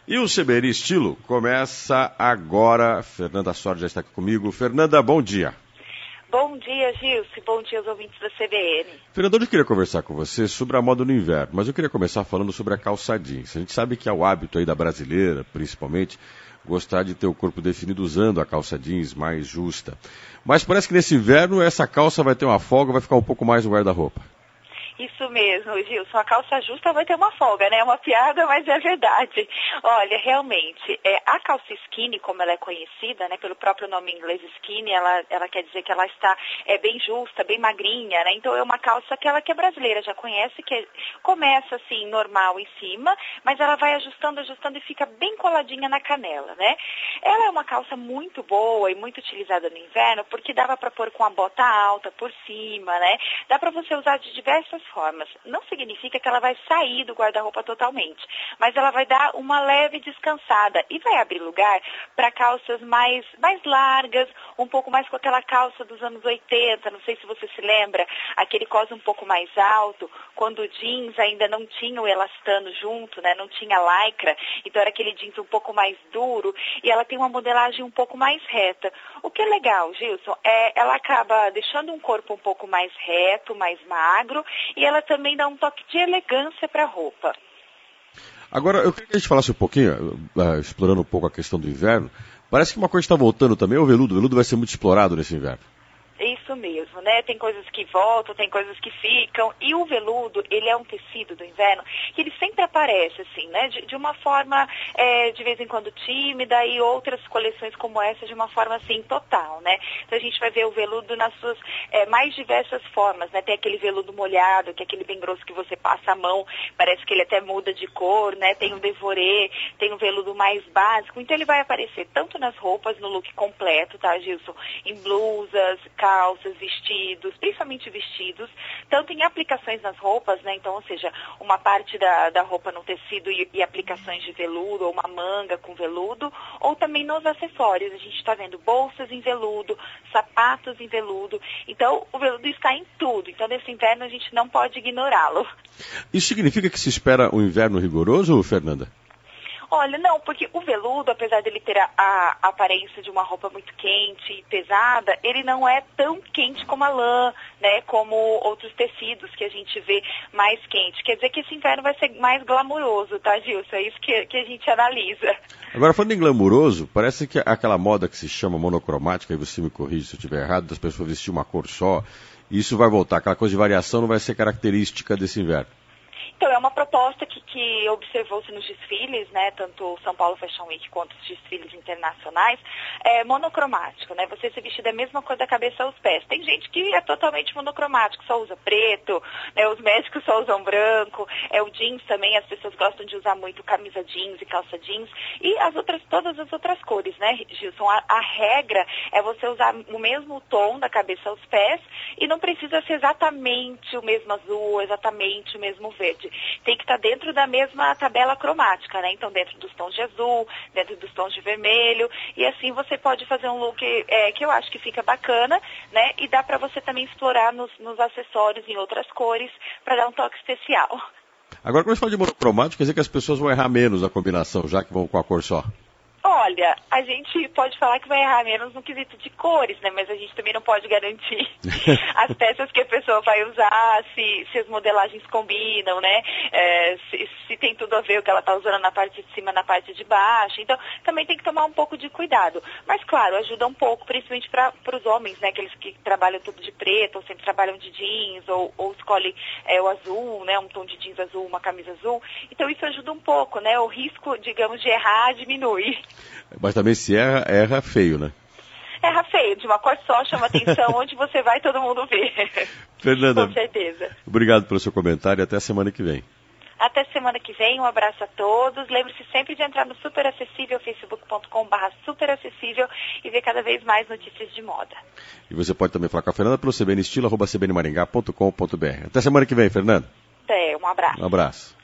E o CBN Estilo começa agora. Fernanda Soares já está aqui comigo. Fernanda, bom dia. Bom dia, Gilson. Bom dia aos ouvintes da CBN. Fernanda, eu queria conversar com você sobre a moda no inverno, mas eu queria começar falando sobre a calça jeans. A gente sabe que é o hábito aí da brasileira, principalmente, gostar de ter o corpo definido usando a calça jeans mais justa. Mas parece que nesse inverno essa calça vai ter uma folga, vai ficar um pouco mais no guarda-roupa. Isso mesmo, Gilson. A calça justa vai ter uma folga, né? É uma piada, mas é verdade. Olha, realmente, a calça skinny, como ela é conhecida, né, pelo próprio nome em inglês skinny, ela quer dizer que ela está bem justa, bem magrinha, né? Então é uma calça que é brasileira, já conhece, que começa assim, normal em cima, mas ela vai ajustando e fica bem coladinha na canela, né? Ela é uma calça muito boa e muito utilizada no inverno, porque dava para pôr com a bota alta por cima, né? Dá para você usar de diversas formas. Não significa que ela vai sair do guarda-roupa totalmente, mas ela vai dar uma leve descansada e vai abrir lugar para calças mais largas, um pouco mais com aquela calça dos anos 80, não sei se você se lembra, aquele cos um pouco mais alto, quando o jeans ainda não tinha o elastano junto, né, não tinha lycra, então era aquele jeans um pouco mais duro e ela tem uma modelagem um pouco mais reta. O que é legal, Gilson, ela acaba deixando um corpo um pouco mais reto, mais magro, e ela também dá um toque de elegância para a roupa. Agora, eu queria que a gente falasse um pouquinho, explorando um pouco a questão do inverno. Parece que uma coisa está voltando também, o veludo. O veludo vai ser muito explorado nesse inverno. Isso mesmo, né? Tem coisas que voltam, tem coisas que ficam. E o veludo, ele é um tecido do inverno que ele sempre aparece, assim, né? De uma forma, de vez em quando tímida, e outras coleções como essa de uma forma, assim, total, né? Então a gente vai ver o veludo nas suas mais diversas formas, né? Tem aquele veludo molhado, que é aquele bem grosso que você passa a mão, parece que ele até muda de cor, né? Tem o devorê, tem o veludo mais básico. Então ele vai aparecer tanto nas roupas, no look completo, tá, Gilson? Em blusas, calças, vestidos, principalmente vestidos, tanto em aplicações nas roupas, né? Então, ou seja, uma parte da roupa no tecido e aplicações de veludo, ou uma manga com veludo, ou também nos acessórios. A gente está vendo bolsas em veludo, sapatos em veludo. Então, o veludo está em tudo. Então, nesse inverno, a gente não pode ignorá-lo. Isso significa que se espera um inverno rigoroso, Fernanda? Olha, não, porque o veludo, apesar dele ter a aparência de uma roupa muito quente e pesada, ele não é tão quente como a lã, né, como outros tecidos que a gente vê mais quente. Quer dizer que esse inverno vai ser mais glamuroso, tá, Gilson? É isso que a gente analisa. Agora, falando em glamuroso, parece que aquela moda que se chama monocromática, e você me corrige se eu estiver errado, das pessoas vestir uma cor só, isso vai voltar. Aquela coisa de variação não vai ser característica desse inverno. Então, é uma proposta que observou-se nos desfiles, né, tanto o São Paulo Fashion Week quanto os desfiles internacionais, monocromático, né, você se vestir da mesma cor da cabeça aos pés. Tem gente que é totalmente monocromático, só usa preto, né, os médicos só usam branco, o jeans também, as pessoas gostam de usar muito camisa jeans e calça jeans, e todas as outras cores, né, Gilson? A regra é você usar o mesmo tom da cabeça aos pés, e não precisa ser exatamente o mesmo azul, exatamente o mesmo verde. Tem que estar dentro da mesma tabela cromática, né? Então, dentro dos tons de azul, dentro dos tons de vermelho, e assim você pode fazer um look que eu acho que fica bacana, né? E dá para você também explorar nos acessórios em outras cores para dar um toque especial. Agora, quando você fala de monocromático, quer dizer que as pessoas vão errar menos a combinação, já que vão com a cor só? Olha, a gente pode falar que vai errar menos no quesito de cores, né? Mas a gente também não pode garantir as peças que a pessoa vai usar, se as modelagens combinam, né? Se tem tudo a ver o que ela está usando na parte de cima, na parte de baixo. Então, também tem que tomar um pouco de cuidado. Mas, claro, ajuda um pouco, principalmente para os homens, né? Aqueles que trabalham tudo de preto, ou sempre trabalham de jeans, ou escolhem o azul, né? Um tom de jeans azul, uma camisa azul. Então, isso ajuda um pouco, né? O risco, digamos, de errar diminui. Mas também se erra feio, né? Erra feio, de uma cor só, chama atenção, onde você vai todo mundo vê. Fernanda, com certeza. Obrigado pelo seu comentário e até a semana que vem. Até semana que vem, um abraço a todos. Lembre-se sempre de entrar no Super Acessível, facebook.com/superacessível, e ver cada vez mais notícias de moda. E você pode também falar com a Fernanda pelo cbnestilo@cbnmaringá.com.br. Até semana que vem, Fernanda. Um abraço. Um abraço.